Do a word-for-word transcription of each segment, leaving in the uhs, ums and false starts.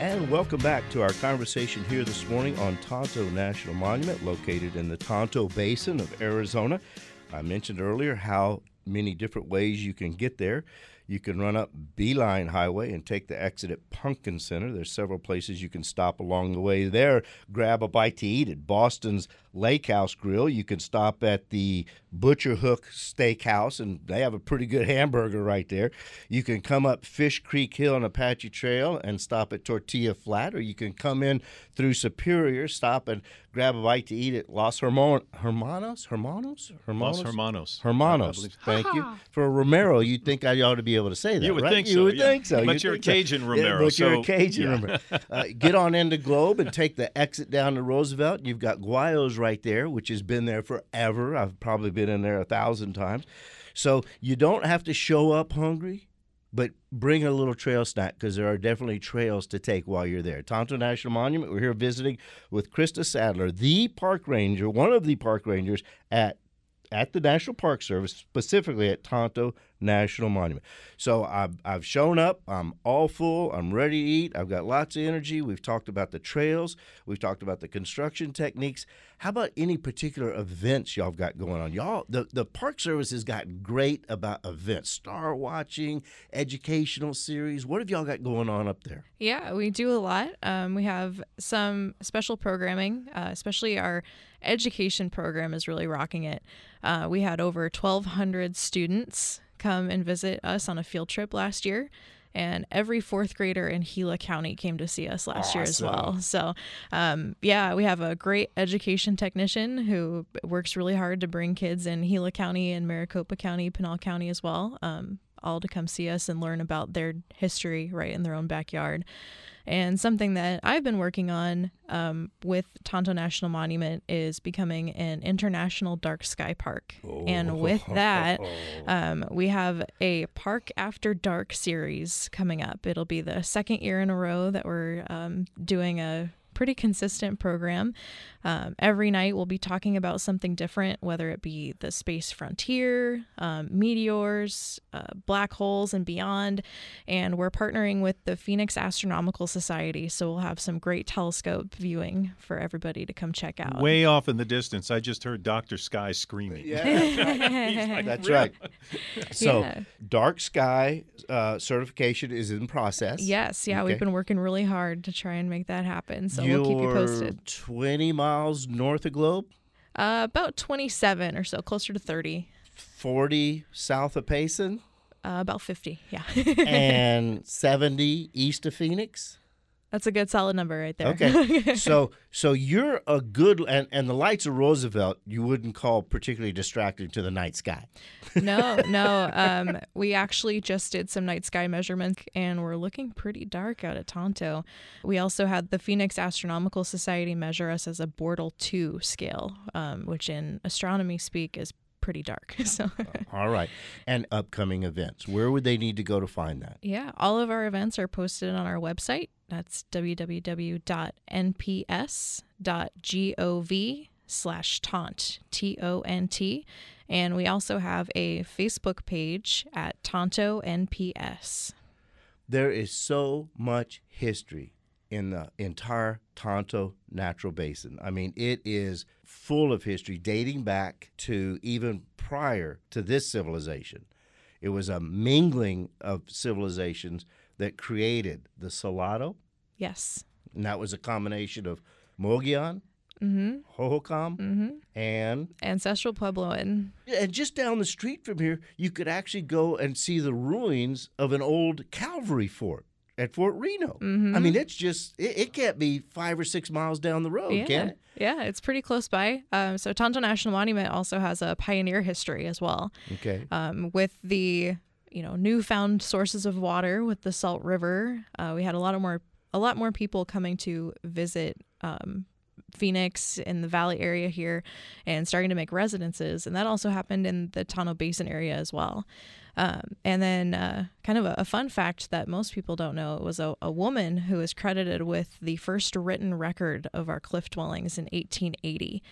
And welcome back to our conversation here this morning on Tonto National Monument, located in the Tonto Basin of Arizona. I mentioned earlier how many different ways you can get there. You can run up Beeline Highway and take the exit at Pumpkin Center. There's several places you can stop along the way there. Grab a bite to eat at Boston's Lake House Grill. You can stop at the Butcher Hook Steakhouse, and they have a pretty good hamburger right there. You can come up Fish Creek Hill and Apache Trail and stop at Tortilla Flat, or you can come in through Superior, stop and grab a bite to eat at Los Hermon- Hermanos? Hermanos? Hermanos? Los Hermanos. Hermanos. Thank you. For a Romero, you'd think I ought to be able to say that, You would right? think you so. would yeah. think so. But You'd you're a think so. Cajun Yeah, Romero. but you're so, a Cajun yeah. Romero. Uh, get on into Globe and take the exit down to Roosevelt. You've got Guayos right there, which has been there forever. I've probably been in there a thousand times. So you don't have to show up hungry, but bring a little trail snack because there are definitely trails to take while you're there. Tonto National Monument, we're here visiting with Krista Sadler, the park ranger, one of the park rangers at at the National Park Service, specifically at Tonto National Monument. So I've, I've shown up. I'm all full. I'm ready to eat. I've got lots of energy. We've talked about the trails. We've talked about the construction techniques. How about any particular events y'all have got going on? Y'all, the, the Park Service has gotten great about events, star watching, educational series. What have y'all got going on up there? Yeah, we do a lot. Um, we have some special programming, uh, especially our education program is really rocking it. Uh, we had over twelve hundred students come and visit us on a field trip last year. And every fourth grader in Gila County came to see us last awesome. year as well. So, um, yeah, we have a great education technician who works really hard to bring kids in Gila County and Maricopa County, Pinal County as well, um, all to come see us and learn about their history right in their own backyard. And something that I've been working on um, with Tonto National Monument is becoming an international dark sky park. Oh. And with that, um, we have a Park After Dark series coming up. It'll be the second year in a row that we're um, doing a pretty consistent program. Um, every night we'll be talking about something different, whether it be the space frontier, um, meteors, uh, black holes, and beyond. And we're partnering with the Phoenix Astronomical Society, so we'll have some great telescope viewing for everybody to come check out. Way off in the distance, I just heard Doctor Sky screaming. Yeah, that's right. like, that's right. So, yeah. Dark Sky uh, certification is in process. Yes, yeah, okay. We've been working really hard to try and make that happen. So You're we'll keep you posted. twenty miles north of Globe? Uh, about twenty-seven or so, closer to thirty. forty south of Payson? Uh, about fifty, yeah. And seventy east of Phoenix? That's a good solid number right there. Okay. so so you're a good, and, and the lights of Roosevelt you wouldn't call particularly distracting to the night sky. No, no. Um, we actually just did some night sky measurements, and we're looking pretty dark out at Tonto. We also had the Phoenix Astronomical Society measure us as a Bortle two scale, um, which in astronomy speak is pretty dark. So, all right. And upcoming events, where would they need to go to find that? Yeah, all of our events are posted on our website. That's w w w dot n p s dot gov slash taunt, T O N T. And we also have a Facebook page at Tonto N P S. There is so much history in the entire Tonto Natural Basin. I mean, it is full of history dating back to even prior to this civilization. It was a mingling of civilizations that created the Salado. Yes. And that was a combination of Mogollon, mm-hmm. Hohokam, mm-hmm. and Ancestral Puebloan. And just down the street from here, you could actually go and see the ruins of an old cavalry fort at Fort Reno. Mm-hmm. I mean, it's just, it, it can't be five or six miles down the road, yeah. can it? Yeah, it's pretty close by. Um, so Tonto National Monument also has a pioneer history as well. Okay. Um, with the, you know, newfound sources of water with the Salt River, uh, we had a lot of more, a lot more people coming to visit um, Phoenix in the Valley area here and starting to make residences. And that also happened in the Tonto Basin area as well. Um, and then uh, kind of a, a fun fact that most people don't know, it was a, a woman who is credited with the first written record of our cliff dwellings in eighteen eighty.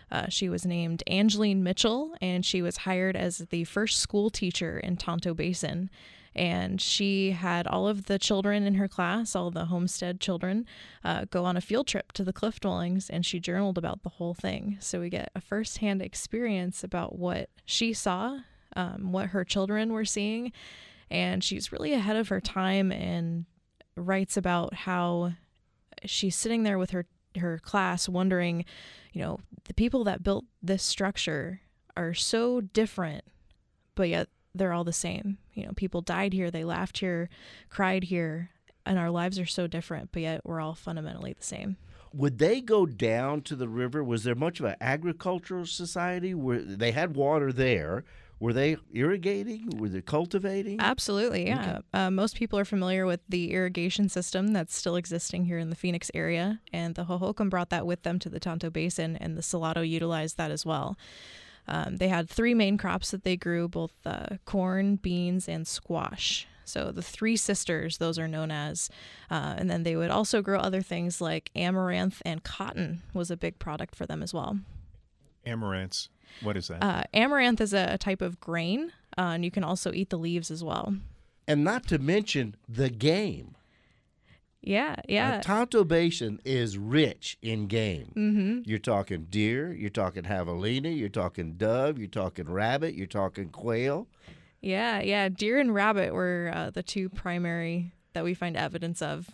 Uh, she was named Angeline Mitchell, and she was hired as the first school teacher in Tonto Basin. And she had all of the children in her class, all the homestead children, uh, go on a field trip to the cliff dwellings, and she journaled about the whole thing. So we get a firsthand experience about what she saw, um, what her children were seeing, and she's really ahead of her time and writes about how she's sitting there with her, her class wondering, you know, the people that built this structure are so different, but yet they're all the same. You know, people died here, they laughed here, cried here, and our lives are so different, but yet we're all fundamentally the same. Would they go down to the river? Was there much of an agricultural society where they had water there? Were they irrigating? Were they cultivating? Absolutely, yeah. Okay. Uh, most people are familiar with the irrigation system that's still existing here in the Phoenix area, and the Hohokam brought that with them to the Tonto Basin, and the Salado utilized that as well. Um, they had three main crops that they grew, both uh, corn, beans, and squash. So the Three Sisters, those are known as. Uh, and then they would also grow other things like amaranth, and cotton was a big product for them as well. Amaranths. What is that? Uh, amaranth is a, a type of grain, uh, and you can also eat the leaves as well. And not to mention the game. Yeah, yeah. Uh, Tonto Basin is rich in game. Mm-hmm. You're talking deer, you're talking javelina, you're talking dove, you're talking rabbit, you're talking quail. Yeah, yeah. Deer and rabbit were uh, the two primary that we find evidence of.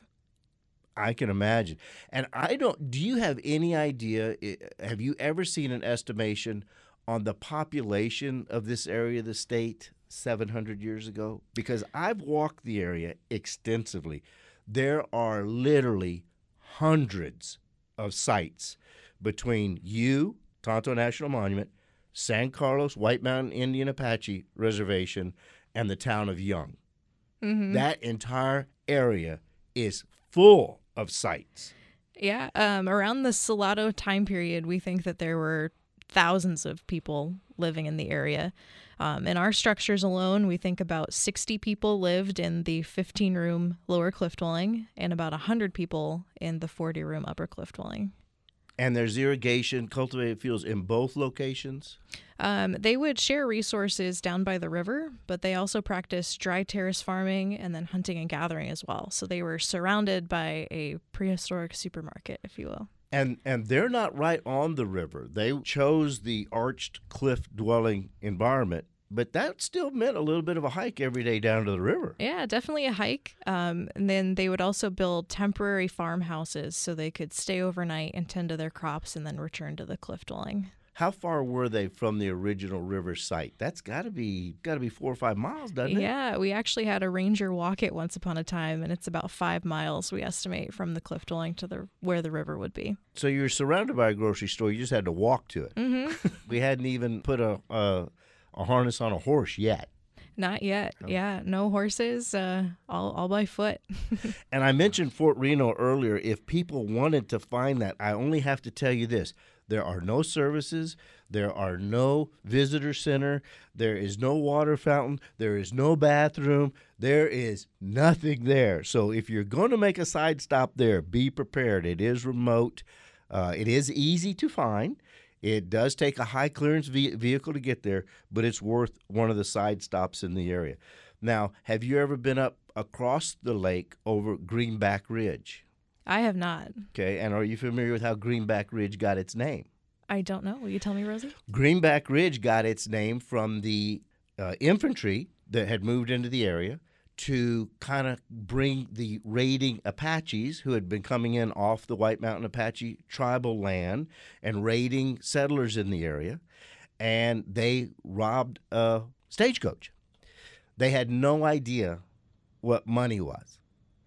I can imagine. And I don't, do you have any idea, i- have you ever seen an estimation on the population of this area of the state seven hundred years ago? Because I've walked the area extensively. There are literally hundreds of sites between you, Tonto National Monument, San Carlos White Mountain Indian Apache Reservation, and the town of Young. Mm-hmm. That entire area is full of sites. Yeah, um, around the Salado time period, we think that there were thousands of people living in the area. Um, in our structures alone, we think about sixty people lived in the fifteen-room lower cliff dwelling and about one hundred people in the forty-room upper cliff dwelling. And there's irrigation, cultivated fields in both locations? Um, they would share resources down by the river, but they also practiced dry terrace farming and then hunting and gathering as well. So they were surrounded by a prehistoric supermarket, if you will. And and they're not right on the river. They chose the arched cliff dwelling environment, but that still meant a little bit of a hike every day down to the river. Yeah, definitely a hike. Um, and then they would also build temporary farmhouses so they could stay overnight and tend to their crops and then return to the cliff dwelling. How far were they from the original river site? That's got to be got to be four or five miles, doesn't it? Yeah, we actually had a ranger walk it once upon a time, and it's about five miles, we estimate, from the cliff dwelling to the where the river would be. So you're surrounded by a grocery store. You just had to walk to it. Mm-hmm. We hadn't even put a, a a harness on a horse yet. Not yet. Yeah, no horses, uh, all, all by foot. And I mentioned Fort Reno earlier. If people wanted to find that, I only have to tell you this. There are no services. There are no visitor center. There is no water fountain. There is no bathroom. There is nothing there. So if you're going to make a side stop there, be prepared. It is remote. Uh, it is easy to find. It does take a high clearance ve- vehicle to get there, but it's worth one of the side stops in the area. Now, have you ever been up across the lake over Greenback Ridge? I have not. Okay, and are you familiar with how Greenback Ridge got its name? I don't know. Will you tell me, Rosie? Greenback Ridge got its name from the uh, infantry that had moved into the area to kind of bring the raiding Apaches who had been coming in off the White Mountain Apache tribal land and raiding settlers in the area, and they robbed a stagecoach. They had no idea what money was.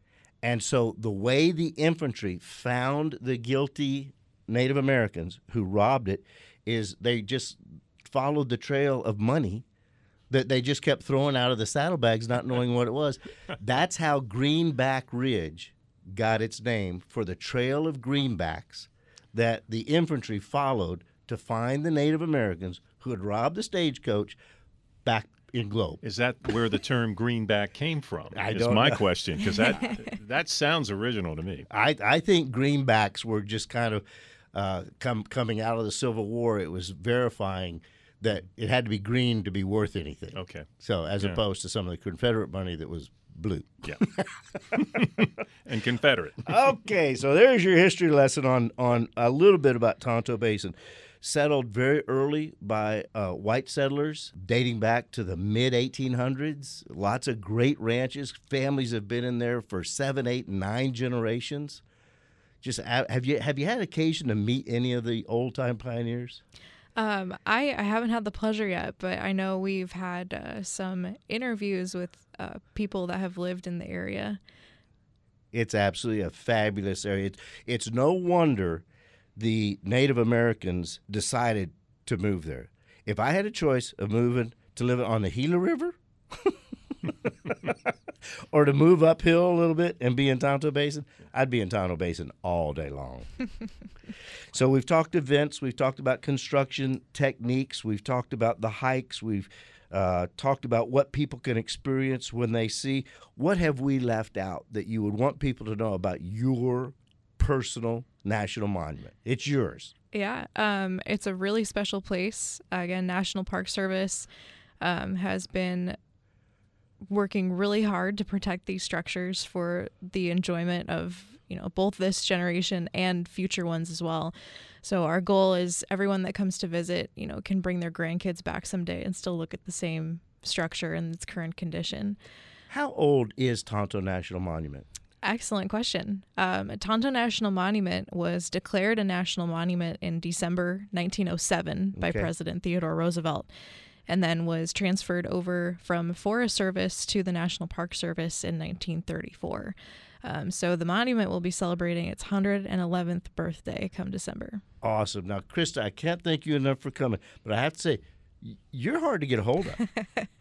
And so the way the infantry found the guilty Native Americans who robbed it is they just followed the trail of money that they just kept throwing out of the saddlebags, not knowing what it was. That's how Greenback Ridge got its name, for the trail of greenbacks that the infantry followed to find the Native Americans who had robbed the stagecoach back in Globe. Is that where the term greenback came from? I is don't my know. question, because that that sounds original to me. I, I think greenbacks were just kind of uh, come coming out of the Civil War, it was verifying that it had to be green to be worth anything. Okay. So as Yeah. opposed to some of the Confederate money that was blue. Yeah. And Confederate. Okay, so there's your history lesson on on a little bit about Tonto Basin. Settled very early by uh, white settlers, dating back to the mid eighteen hundreds. Lots of great ranches. Families have been in there for seven, eight, nine generations. Just a- have you have you had occasion to meet any of the old time pioneers? Um, I, I haven't had the pleasure yet, but I know we've had uh, some interviews with uh, people that have lived in the area. It's absolutely a fabulous area. It's, it's no wonder the Native Americans decided to move there. If I had a choice of moving to live on the Gila River or to move uphill a little bit and be in Tonto Basin, I'd be in Tonto Basin all day long. So we've talked events, we've talked about construction techniques, we've talked about the hikes, we've uh, talked about what people can experience when they see. What have we left out that you would want people to know about your personal national monument? It's yours. Yeah, um, it's a really special place. Again, National Park Service um, has been working really hard to protect these structures for the enjoyment of, you know, both this generation and future ones as well. So our goal is everyone that comes to visit, you know, can bring their grandkids back someday and still look at the same structure in its current condition. How old is Tonto National Monument? Excellent question. Um, Tonto National Monument was declared a national monument in December nineteen oh seven by Okay. President Theodore Roosevelt, and then was transferred over from Forest Service to the National Park Service in nineteen thirty-four. Um, so the monument will be celebrating its one hundred eleventh birthday come December. Awesome. Now, Krista, I can't thank you enough for coming, but I have to say, y- you're hard to get a hold of.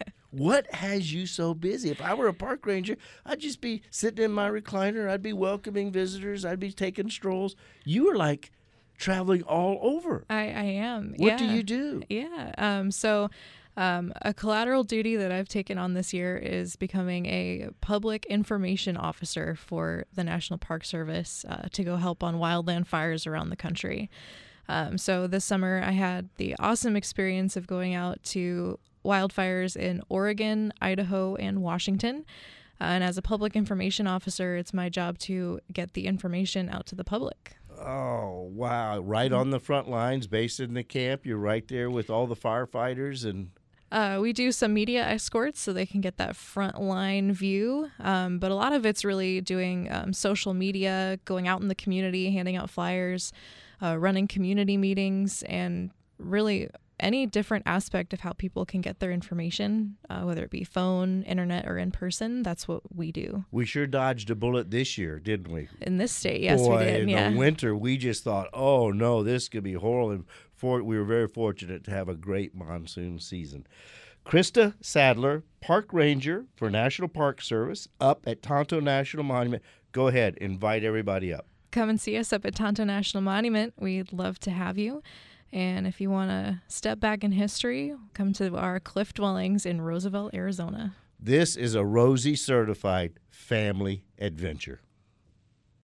What has you so busy? If I were a park ranger, I'd just be sitting in my recliner. I'd be welcoming visitors. I'd be taking strolls. You are like traveling all over. I, I am. What do yeah. you do? Yeah. Um, so um, a collateral duty that I've taken on this year is becoming a public information officer for the National Park Service uh, to go help on wildland fires around the country. Um, so this summer I had the awesome experience of going out to wildfires in Oregon, Idaho, and Washington. Uh, and as a public information officer, it's my job to get the information out to the public. Oh, wow. Right on the front lines, based in the camp. You're right there with all the firefighters. And Uh, we do some media escorts so they can get that front line view. Um, but a lot of it's really doing um, social media, going out in the community, handing out flyers, uh, running community meetings, and really any different aspect of how people can get their information, uh, whether it be phone, internet, or in person. That's what we do. we sure dodged a bullet this year, didn't we? In this state, yes, Boy, we did. in Yeah. the winter, we just thought, oh, no, this could be horrible. And for, we were very fortunate to have a great monsoon season. Krista Sadler, Park Ranger for National Park Service, up at Tonto National Monument. Go ahead, invite everybody up. Come and see us up at Tonto National Monument. We'd love to have you. And if you want to step back in history, come to our cliff dwellings in Roosevelt, Arizona. This is a Rosie certified family adventure.